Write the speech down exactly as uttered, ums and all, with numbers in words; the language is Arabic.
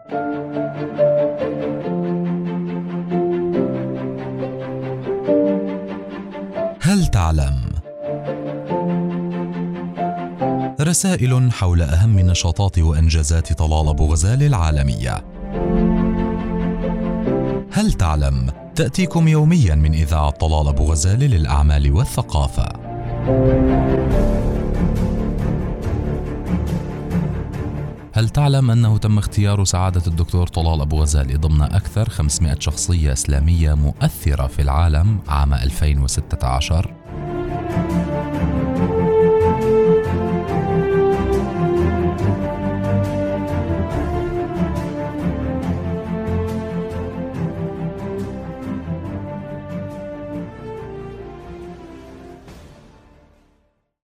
هل تعلم؟ رسائل حول أهم نشاطات وإنجازات طلال أبو غزال العالمية. هل تعلم؟ تأتيكم يومياً من إذاعة طلال أبو غزال للأعمال والثقافة. هل تعلم أنه تم اختيار سعادة الدكتور طلال أبو غزال ضمن أكثر خمسمائة شخصية إسلامية مؤثرة في العالم عام ألفين وستة عشر؟